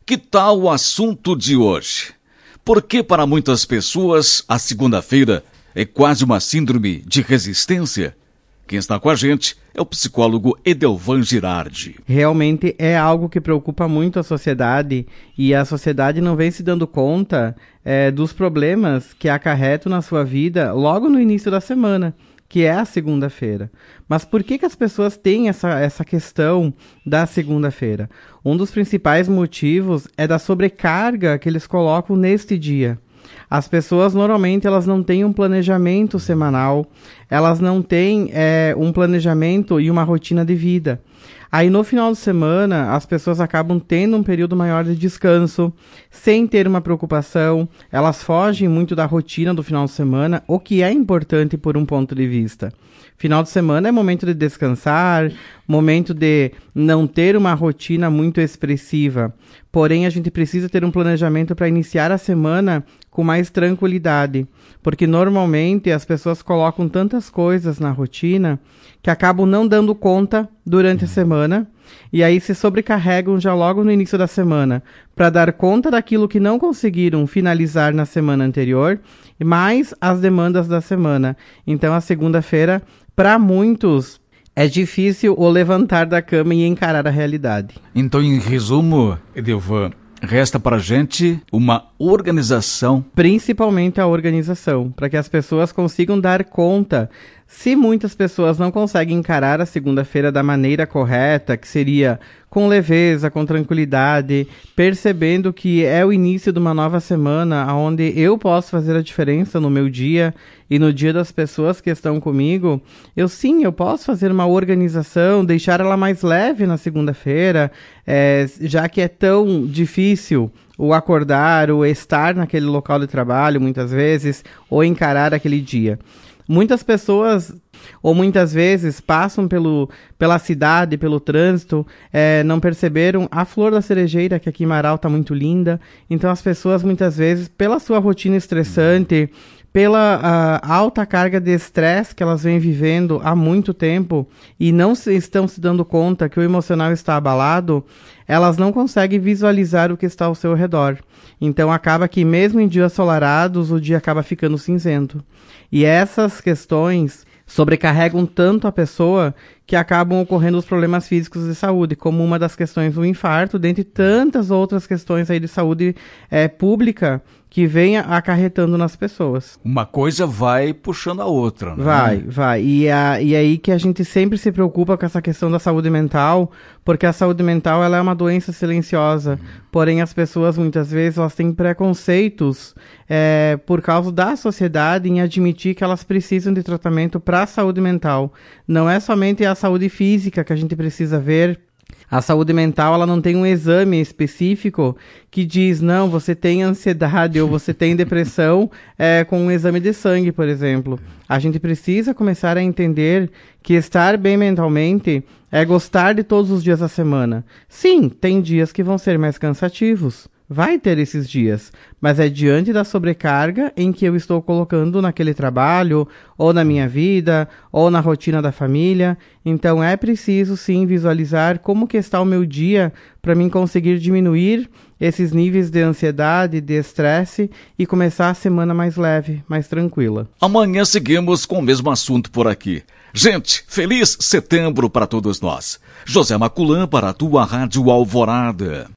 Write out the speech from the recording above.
Que tal o assunto de hoje? Porque para muitas pessoas a segunda-feira é quase uma síndrome de resistência? Quem está com a gente é o psicólogo Edelvan Girardi. Realmente é algo que preocupa muito a sociedade e a sociedade não vem se dando conta dos problemas que acarretam na sua vida logo no início da semana, que é a segunda-feira. Mas por que as pessoas têm essa questão da segunda-feira? Um dos principais motivos é da sobrecarga que eles colocam neste dia. As pessoas normalmente elas não têm um planejamento semanal, elas não têm um planejamento e uma rotina de vida. Aí no final de semana as pessoas acabam tendo um período maior de descanso, sem ter uma preocupação, elas fogem muito da rotina do final de semana, o que é importante por um ponto de vista. Final de semana é momento de descansar, momento de não ter uma rotina muito expressiva. Porém, a gente precisa ter um planejamento para iniciar a semana com mais tranquilidade. Porque normalmente as pessoas colocam tantas coisas na rotina que acabam não dando conta durante a semana. E aí se sobrecarregam já logo no início da semana para dar conta daquilo que não conseguiram finalizar na semana anterior, mais as demandas da semana. Então a segunda-feira, para muitos, é difícil o levantar da cama e encarar a realidade. Então, em resumo, Edelvan, resta para a gente uma organização. Principalmente a organização, para que as pessoas consigam dar conta. Se muitas pessoas não conseguem encarar a segunda-feira da maneira correta, que seria com leveza, com tranquilidade, percebendo que é o início de uma nova semana, onde eu posso fazer a diferença no meu dia e no dia das pessoas que estão comigo, eu posso fazer uma organização, deixar ela mais leve na segunda-feira, já que é tão difícil o acordar, o estar naquele local de trabalho, muitas vezes, ou encarar aquele dia. Muitas pessoas, ou muitas vezes, passam pela cidade, pelo trânsito, não perceberam a flor da cerejeira, que aqui em Marau está muito linda. Então as pessoas, muitas vezes, pela sua rotina estressante, pela alta carga de estresse que elas vêm vivendo há muito tempo e não estão se dando conta que o emocional está abalado, elas não conseguem visualizar o que está ao seu redor. Então acaba que mesmo em dias ensolarados, o dia acaba ficando cinzento. E essas questões sobrecarregam tanto a pessoa que acabam ocorrendo os problemas físicos de saúde, como uma das questões do infarto, dentre tantas outras questões aí de saúde pública que vem acarretando nas pessoas. Uma coisa vai puxando a outra, né? Vai. E aí que a gente sempre se preocupa com essa questão da saúde mental, porque a saúde mental ela é uma doença silenciosa. Porém, as pessoas, muitas vezes, elas têm preconceitos por causa da sociedade em admitir que elas precisam de tratamento para a saúde mental. Não é somente a saúde física que a gente precisa ver. A saúde mental ela não tem um exame específico que diz, não, você tem ansiedade ou você tem depressão com um exame de sangue, por exemplo. A gente precisa começar a entender que estar bem mentalmente é gostar de todos os dias da semana. Sim, tem dias que vão ser mais cansativos. Vai ter esses dias, mas é diante da sobrecarga em que eu estou colocando naquele trabalho, ou na minha vida, ou na rotina da família. Então é preciso sim visualizar como que está o meu dia para mim conseguir diminuir esses níveis de ansiedade, de estresse e começar a semana mais leve, mais tranquila. Amanhã seguimos com o mesmo assunto por aqui. Gente, feliz setembro para todos nós. José Maculan para a tua Rádio Alvorada.